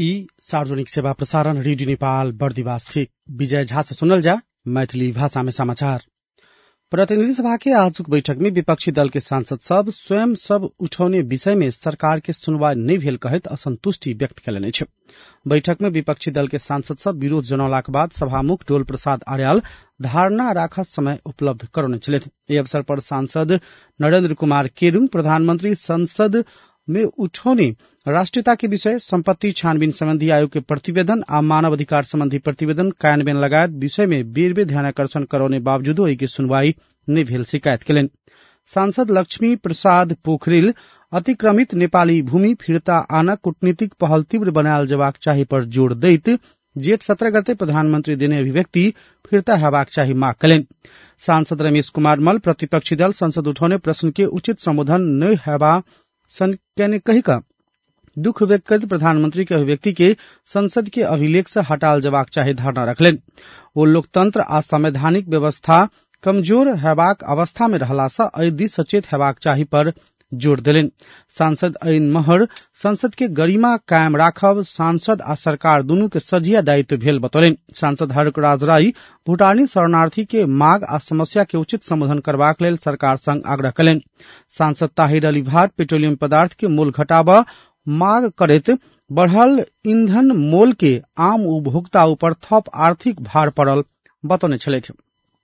ई सार्वजनिक सेवा प्रसारण रेडियो नेपाल बर्दिवास थी विजय झा से सुनल जा मैथिली भाषा में समाचार। प्रतिनिधि सभा के आजुक बैठक में विपक्षी दल के सांसद सब स्वयं सब उठौने विषय में सरकार के सुनवाई नहीं भेल कहत असंतुष्टि व्यक्त कयलनि छ। बैठक में विपक्षी दल के सांसद सब विरोध जनौलाक बाद सभामुख डोल प्रसाद आर्याल धारणा राखत समय उपलब्ध करौने छलथि। एहि अवसर पर सांसद नरेन्द्र कुमार केरुङ प्रधानमंत्री संसद में उठौने राष्ट्रीयता के विषय, सम्पत्ति छानबीन सम्बन्धी आयोग के प्रतिवेदन आ मानव अधिकार सम्बन्धी प्रतिवेदन कार्यान्वयन लगायत विषय में बेर बेर ध्यानाकर्षण कराउने बावजूदो एहि के सुनवाई नहीं भेल शिकायत केलनि। सांसद लक्ष्मी प्रसाद पोखरेल अतिक्रमित नेपाली भूमि फिर्ता आना कूटनीतिक पहल तीव्र बनायल जबाक चाही पर जोड़ दैत जेठ 17 गते प्रधानमंत्री देने अभिव्यक्ति फिर्ता हेबाक चाही माग कयलनि। सांसद रमेश कुमार मल्ल प्रतिपक्षी दल संसद उठौने प्रश्न के उचित संबोधन नहीं हेबा संकेने कहिका दुख व्यक्त कर प्रधानमंत्री के अभिव्यक्ति के संसद के अभिलेख से हटाल जबाक चाहे धारणा रखलेन। वो लोकतंत्र आ संवैधानिक व्यवस्था कमजोर हेबाक अवस्था में रहला से अयदि सचेत हेबाक चाही पर जोड़ देलेन। सांसद ऐन महर संसद के गरिमा कायम राखब सांसद आ सरकार दुनू के सझिया दायित्व भेल बतौलेन। सांसद हरक राज राई भूटानी शरणार्थी के माग आ समस्या के उचित संबोधन करबाक लेल सरकार संग आग्रह कयलनि। सांसद ताहिर अली भाट पेट्रोलियम पदार्थ के मूल्य घटाबा माग करैत बढ़ल ईंधन मोल के आम उपभोक्ता ऊपर थप आर्थिक भार पड़ल बतौने छलथि।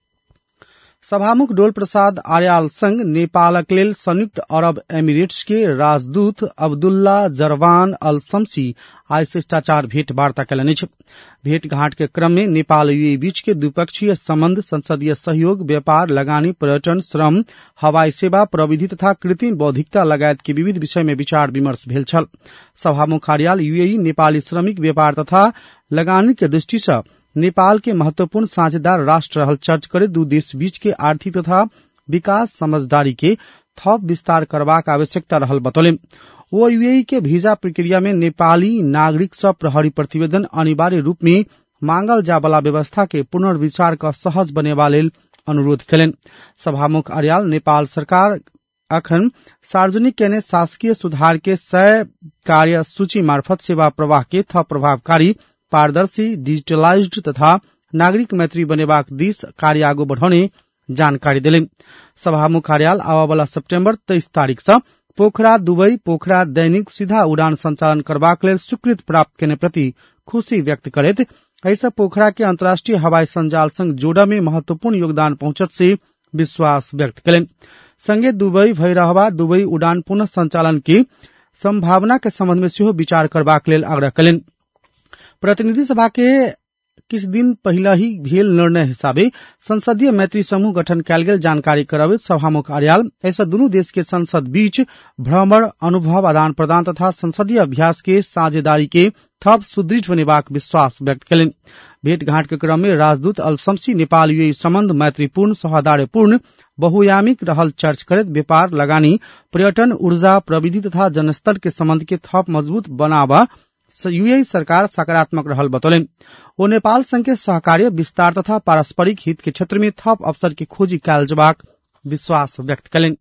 सभामुख डोल प्रसाद आर्याल संग नेपालक लेल संयुक्त अरब एमिरेट्स के राजदूत अब्दुल्ला जरवान अल शम्सी आइ शिष्टाचार भेंट वार्ता कयलनि छ। भेंटघाट के क्रम में नेपाल यूएई बीच के द्विपक्षीय संबंध, संसदीय सहयोग, व्यापार, लगानी, पर्यटन, श्रम, हवाई सेवा, प्रविधि तथा कृत्रिम बौद्धिकता लगायत के विविध विषय में विचार विमर्श भेल छल। सभामुख आर्याल यूएई नेपाली श्रमिक व्यापार तथा लगानी के दृष्टि से नेपाल के महत्वपूर्ण साझेदार राष्ट्र रहल चर्च करे दू देश बीच के आर्थिक तथा विकास समझदारी के थप विस्तार करबाक आवश्यकता रहल बतौले। वो यूएई के वीजा प्रक्रिया में नेपाली नागरिक सब प्रहरी प्रतिवेदन अनिवार्य रूप में मांगल जा वाला व्यवस्था के पुनर्विचार का सहज बनेबा लेल अनुरोध कयलनि। सभामुख आर्याल नेपाल सरकार अखन सार्वजनिक केने शासकीय सुधार के 100 कार्य सूची मार्फत सेवा प्रवाह के थप प्रभावकारी, पारदर्शी, डिजिटलाइज्ड तथा नागरिक मैत्री बनेबाक दिस कार्य आगू बढ़ाउने जानकारी दिलेन। सभामुख आर्याल आवावाला सितंबर 23 तारीख से पोखरा दुबई पोखरा दैनिक सीधा उड़ान संचालन करबाक लेल स्वीकृति प्राप्त करने प्रति खुशी व्यक्त करैत ऐसा पोखरा के अंतर्राष्ट्रीय हवाई संजाल संग जोड़ा में महत्वपूर्ण योगदान पहुंचत से विश्वास व्यक्त करें। संगे दुबई भई रहबा दुबई उड़ान पुनः संचालन की संभावना के संबंध में सेहो विचार करबाक लेल आग्रह करें। प्रतिनिधि सभा के किछ दिन पहले ही भेल निर्णय हिसाबे संसदीय मैत्री समूह गठन कयल गेल जानकारी कराबैत सभामुख आर्याल ऐसा दुनू देश के संसद बीच भ्रमण, अनुभव आदान प्रदान तथा संसदीय अभ्यास के साझेदारी के थप सुदृढ़ बनेबाक विश्वास व्यक्त कयलनि। भेंटघाट के क्रम में राजदूत अल शम्सी नेपाल यूएई संबंध मैत्रीपूर्ण, सौहार्दपूर्ण, बहुआयामिक रहल चर्च करैत व्यापार, लगानी, पर्यटन, ऊर्जा, प्रविधि तथा जनस्तर के संबंध के थप मजबूत बनावा यूएई सरकार सकारात्मक रहल बतौलेन। वो नेपाल संघ के सहकार्य, विस्तार तथा पारस्परिक हित के क्षेत्र में थप अवसर की खोजी कयल जबाक विश्वास व्यक्त कयलनि।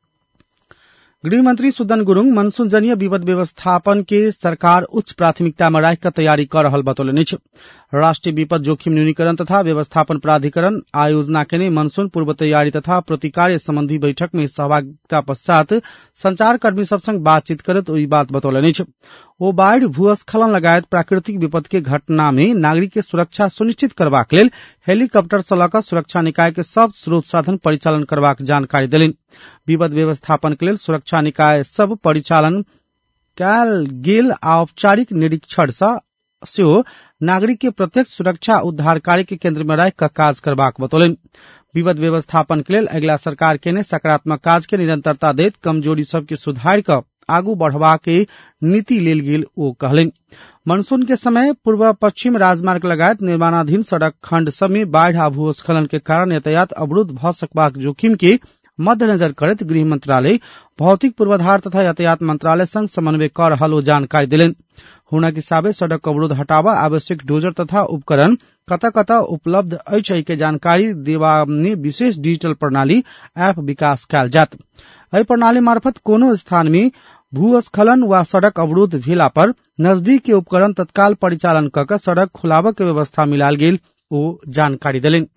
गृहमंत्री सुदन गुरुङ मनसून जनीय विपद व्यवस्थापन के सरकार उच्च प्राथमिकता में राख तैयारी कर रहल बतौलनि छ। राष्ट्रीय विपद जोखिम न्यूनीकरण तथा व्यवस्थापन प्राधिकरण आयोजना केने मनसून पूर्व तैयारी तथा प्रतिकार्य संबंधी बैठक में सहभागिता पश्चात संचारकर्मी सब संग बातचीत करत ओई बात बतौलनि छ। वो बाढ़, भूस्खलन लगायत प्राकृतिक विपद के घटना में नागरिक के सुरक्षा सुनिश्चित करबाक लेल हेलीकॉप्टर से लऽ कऽ सुरक्षा निकाय के सब स्रोत साधन परिचालन करबाक जानकारी देलनि। विपद व्यवस्थापन के लेल सुरक्षा निकाय सब परिचालन कयल गेल औपचारिक निरीक्षण से नागरिक के प्रत्यक्ष सुरक्षा उद्धार कार्य के केंद्र में राख कऽ काज करबाक बतौलनि। विपद व्यवस्थापन के लेल अगिला सरकार के सकारात्मक काज के निरंतरता दैत कमजोरी सबके सुधार कऽ आगू बढ़वा के नीति लेल गेल ओ कहलनि। मानसून के समय पूर्व पश्चिम राजमार्ग लगायत निर्माणाधीन सड़क खंड सब में बाढ़ आ भूस्खलन के कारण यातायात अवरुद्ध भ सकबाक जोखिम के मद्देनजर करत गृह मंत्रालय, भौतिक पूर्वाधार तथा यातायात मंत्रालय संग समन्वय कर रहल ओ जानकारी दिलेन। हुनक हिसाबे सड़क अवरोध हटावा आवश्यक डोजर तथा उपकरण कतऽ कतऽ उपलब्ध अछि के जानकारी देवा में विशेष डिजिटल प्रणाली ऐप विकास कयल जात। एहि प्रणाली मार्फत कोनो स्थान में भूस्खलन वा सड़क अवरोध भेला पर नजदीक के उपकरण तत्काल परिचालन कऽ सड़क खुलाबऽ के व्यवस्था मिलाल गेल ओ जानकारी देलनि।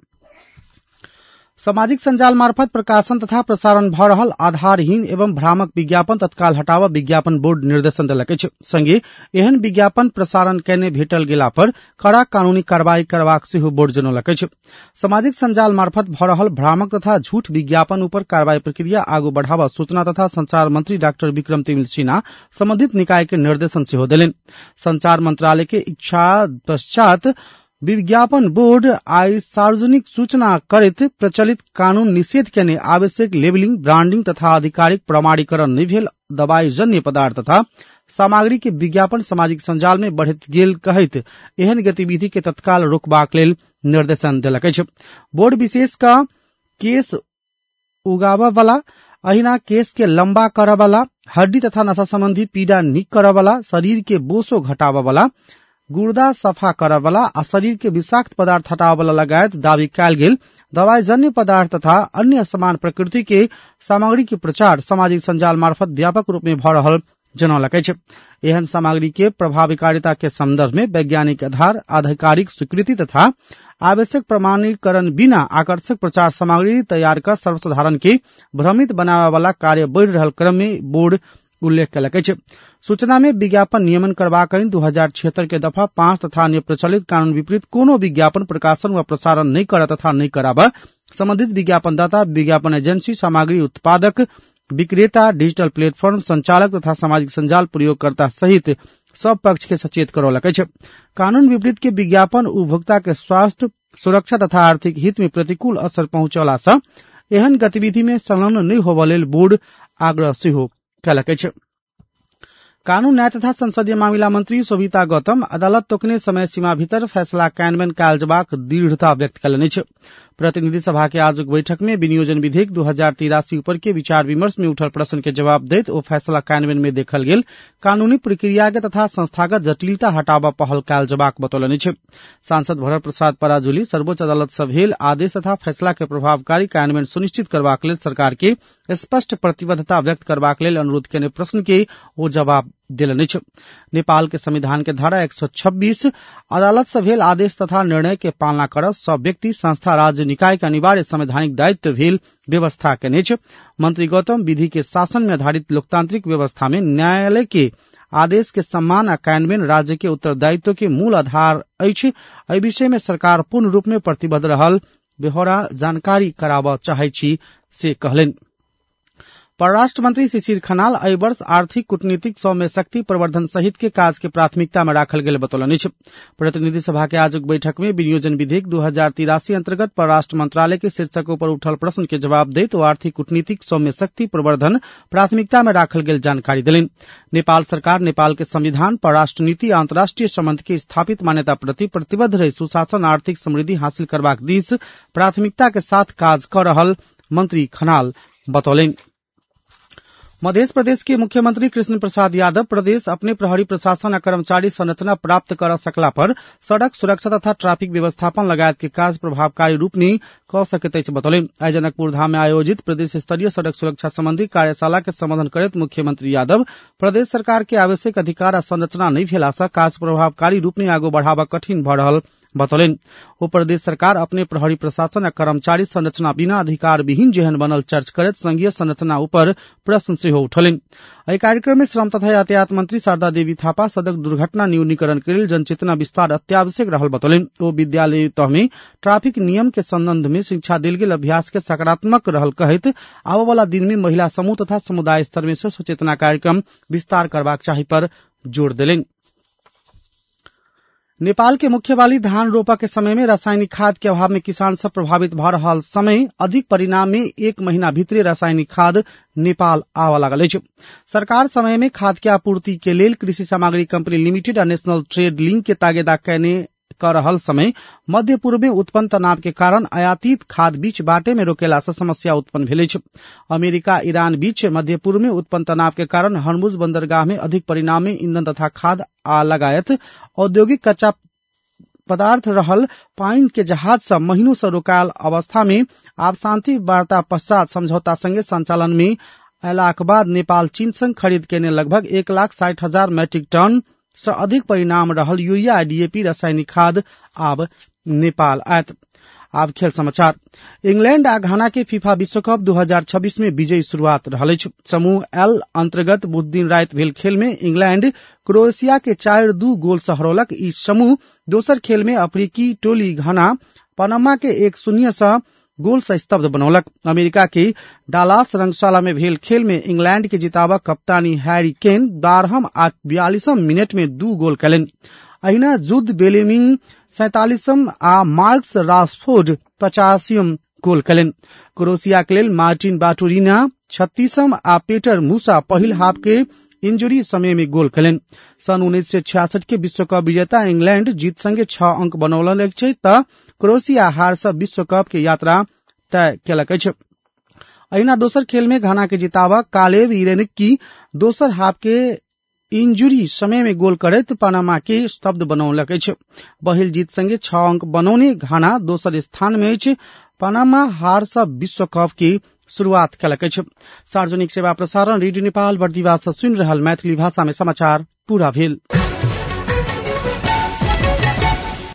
सामाजिक संजाल मार्फत प्रकाशन तथा प्रसारण भऽ रहल आधारहीन एवं भ्रामक विज्ञापन तत्काल हटाबऽ विज्ञापन बोर्ड निर्देशन देलक अछि। संगे एहन विज्ञापन प्रसारण कयने भेटल गेला पर कड़ा कानूनी कार्रवाई करबाक सेहो बोर्ड जनौलक अछि। सामाजिक संजाल मार्फत भऽ रहल भ्रामक तथा झूठ विज्ञापन ऊपर कार्रवाई प्रक्रिया आगू बढ़ाबऽ सूचना तथा संचार मंत्री डॉक्टर विक्रम तिमिल सिन्हा संबंधित निकाय के निर्देशन सेहो देलनि। संचार मंत्रालय के इच्छा पश्चात विज्ञापन बोर्ड आई सार्वजनिक सूचना करैत प्रचलित कानून निषेध केने आवश्यक लेबलिंग, ब्रांडिंग तथा आधिकारिक प्रमाणीकरण नहीं भेल दवाई जन्य पदार्थ तथा सामग्री के विज्ञापन सामाजिक संजाल में बढ़ैत गेल कहैत एहन गतिविधि के तत्काल रोकबाक लेल निर्देशन देलक अछि। बोर्ड विशेष का केस उगाबऽ वाला, अहिना केस के लंबा करऽ वाला, हड्डी तथा नशा संबंधी पीड़ा नीक करऽ वाला, शरीर के बोसो घटाबऽ वाला, गुर्दा सफा करऽ वाला आ शरीर के विषाक्त पदार्थ हटाबऽ वाला लगायत दावी कयल गेल दवाई जन्य पदार्थ तथा अन्य समान प्रकृति के सामग्री के प्रचार सामाजिक संजाल मार्फत व्यापक रूप में भऽ रहल जनौलक अछि। एहन सामग्री के प्रभावकारिता के संदर्भ में वैज्ञानिक आधार, आधिकारिक स्वीकृति तथा आवश्यक प्रमाणीकरण बिना आकर्षक प्रचार सामग्री तैयार कर सर्वसाधारण के भ्रमित बनावे वाला कार्य बढ़ि रहल क्रम में बोर्ड उल्लेख कयलक अछि। सूचना में विज्ञापन नियमन करबाक 2076 के दफा 5 तथा अन्य प्रचलित कानून विपरीत कोनो विज्ञापन प्रकाशन व प्रसारण नहीं करऽ तथा नहीं कराबऽ संबंधित विज्ञापनदाता, विज्ञापन एजेंसी, सामग्री उत्पादक, विक्रेता, डिजिटल प्लेटफॉर्म संचालक तथा सामाजिक संजाल प्रयोगकर्ता सहित सब पक्ष के सचेत करौलक अछि। कानून विपरीत के विज्ञापन उपभोक्ता के स्वास्थ्य, सुरक्षा तथा आर्थिक हित में प्रतिकूल असर पहुंचौला सँ एहन गतिविधि में संलग्न नहीं होबऽ लेल बोर्ड आग्रह सेहो कयलक अछि। कानून, न्याय तथा संसदीय मामिला मंत्री शोभिता गौतम अदालत तोकने समय सीमा भीतर फैसला क्रियान्वयन कयल जेबाक दृढ़ता व्यक्त कयलनि अछि। प्रतिनिधि सभा के आजुक बैठक में विनियोजन विधेयक 2083 ऊपर के विचार विमर्श में उठल प्रश्न के जवाब दैत ओ फैसला क्रियान्वयन में देखल गेल कानूनी प्रक्रिया के तथा संस्थागत जटिलता हटाबऽ पहल कयल जेबाक बतौलनि अछि। सांसद भरत प्रसाद पराजुली सर्वोच्च अदालत सँ भेल आदेश तथा फैसला के प्रभावकारी क्रियान्वयन सुनिश्चित करबाक लेल सरकार के स्पष्ट प्रतिबद्धता व्यक्त करबाक लेल अनुरोध केने प्रश्न के ओ जवाब देलनि अछि। नेपाल के संविधान के धारा 126 अदालत सँ भेल आदेश तथा निर्णय के पालना करब सब व्यक्ति, संस्था, राज्य निकाय के अनिवार्य संवैधानिक दायित्व भेल व्यवस्था केने अछि। मंत्री गौतम विधि के शासन में आधारित लोकतांत्रिक व्यवस्था में न्यायालय के आदेश के सम्मान आ कार्यान्वयन राज्य के उत्तरदायित्व के मूल आधार अछि। एहि विषय में सरकार पूर्ण रूप में प्रतिबद्ध रहल बेहोरा जानकारी कराबऽ चाहै छी से कहलनि। परराष्ट्र मंत्री शिशिर खनाल एहि वर्ष आर्थिक, कूटनीतिक, सौम्य शक्ति प्रवर्धन सहित के काज के प्राथमिकता में राखल गेल बतौलनि अछि। प्रतिनिधि सभा के आजुक बैठक में विनियोजन विधेयक 2083 अंतर्गत परराष्ट्र मंत्रालय के शीर्षक ऊपर उठल प्रश्न के जवाब दैत ओ आर्थिक, कूटनीतिक, सौम्य शक्ति प्रवर्धन प्राथमिकता में राखल गेल जानकारी देलनि। नेपाल सरकार नेपाल के संविधान, परराष्ट्र नीति आ अंतर्राष्ट्रीय संबंध के स्थापित मान्यता प्रति प्रतिबद्ध रही सुशासन, आर्थिक समृद्धि हासिल करबाक दिस प्राथमिकता के साथ काज कऽ रहल मंत्री खनाल बतौलनि। मध्य प्रदेश के मुख्यमंत्री कृष्ण प्रसाद यादव प्रदेश अपने प्रहरी प्रशासन आ कर्मचारी संरचना प्राप्त कर सकला पर सड़क सुरक्षा तथा ट्रैफिक व्यवस्थापन लगायत के काज प्रभावकारी रूप में कऽ सकैत अछि बतौलनि। आइ जनकपुर धाम में आयोजित प्रदेश स्तरीय सड़क सुरक्षा संबंधी कार्यशाला के संबोधन करैत मुख्यमंत्री यादव प्रदेश सरकार के आवश्यक अधिकार आ संरचना नहीं भेला सँ काज प्रभावकारी रूप में आगू बढ़ाबऽ कठिन भऽ रहल बतौलनि। ओ प्रदेश सरकार अपने प्रहरी प्रशासन आ कर्मचारी संरचना बिना अधिकार विहीन जेहन बनल चर्च करैत संघीय संरचना ऊपर प्रश्न सेहो उठौलनि। एहि कार्यक्रम में श्रम तथा यातायात मंत्री शारदा देवी थापा सड़क दुर्घटना न्यूनीकरण के लेल जनचेतना विस्तार अत्यावश्यक रहल बतौलनि। ओ विद्यालय तह में ट्रैफिक नियम के संबंध में शिक्षा देल गेल अभ्यास के सकारात्मक रहल कहैत आबऽ वाला दिन में महिला समूह तथा समुदाय स्तर में सचेतना कार्यक्रम विस्तार करबाक चाही पर जोर देलनि। नेपाल के मुख्य बाली धान रोपा के समय में रासायनिक खाद के अभाव में किसान सब प्रभावित भऽ रहल समय अधिक परिणाम में 1 महीना भीतरे रासायनिक खाद नेपाल आवा लागल अछि। सरकार समय में खाद के आपूर्ति के लेल कृषि सामग्री कंपनी लिमिटेड आ नेशनल ट्रेड लिंक के तागेदा कयने कर रहल समय मध्य पूर्व में उत्पन्न तनाव के कारण आयातित खाद बीच बाटे में रोकेला से समस्या उत्पन्न भेल अछि। अमेरिका ईरान बीच मध्य पूर्व में उत्पन्न तनाव के कारण हरमुज बंदरगाह में अधिक परिणाम में ईंधन तथा खाद आ लगायत औद्योगिक कच्चा पदार्थ रहल पाइन के जहाज सब महीनों से रोकायल अवस्था में आब शांति वार्ता पश्चात समझौता संगे संचालन में अयलाक बाद नेपाल चीन संग खरीद केने लगभग 1,60,000 मैट्रिक टन से अधिक परिणाम रहल यूरिया डीएपी रासायनिक खाद आब नेपाल आयत। आब खेल समाचार। इंग्लैंड आ घाना के फीफा विश्व कप 2026 में विजयी शुरुआत रहल अछि। समूह एल अंतर्गत बुध दिन राति भेल खेल में इंग्लैंड क्रोएशिया के 4-2 गोल से हरौलक। ई समूह दोसर खेल में अफ्रीकी टोली घाना पनामा के 1-0 से गोल से स्तब्ध बनौलक। अमेरिका के डालास रंगशाला में भेल खेल में इंग्लैंड के जिताबक कप्तानी हैरी केन 12 आ 42 मिनट में 2 गोल कयलनि। अहिना जुड बेलिंगम 47 आ मार्कस राशफोर्ड 85 गोल कयलनि। क्रोएशिया के लेल मार्टिन बाटुरिना 36 आ पीटर मूसा पहिल हाफ के इंजरी समय में गोल कयलनि। सन 1966 के विश्व कप विजेता इंग्लैंड जीत संगे 6 अंक बनौलक अछि त क्रोएशिया हार से विश्व कप के यात्रा तय केलक अछि। अहिना दोसर खेल में घाना के जिताबक कालेब इरेनिकी दोसर हाफ के इंजुरी समय में गोल करैत पनामा के स्तब्ध बनौलक अछि। पहिल जीत संगे 6 अंक बनौने घाना दोसर स्थान में अछि। पनामा हार से विश्व कप की शुरुआत कयलक अछि। सार्वजनिक सेवा प्रसारण रेडियो नेपाल बर्दिवास से सुनि रहल मैथिली भाषा में समाचार पूरा भेल।